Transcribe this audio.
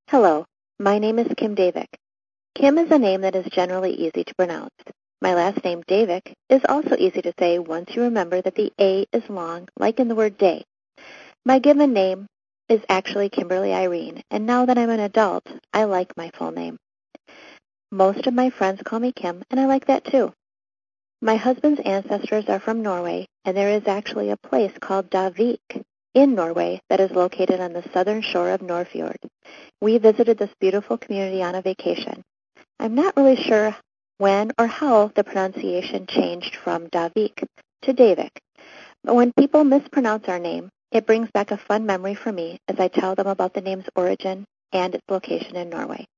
Hello, my name is Kim Davik. Kim is a name that is generally easy to pronounce. My last name, Davik, is also easy to say once you remember that the A is long, like in the word day. My given name is actually Kimberly Irene, and now that I'm an adult, I like my full name. Most of my friends call me Kim, and I like that too. My husband's ancestors are from Norway, and there is actually a place called Davik in Norway that is located on the southern shore of Nordfjord. We visited this beautiful community on a vacation. I'm not really sure when or how the pronunciation changed from Davik to Davik, but when people mispronounce our name, it brings back a fun memory for me as I tell them about the name's origin and its location in Norway.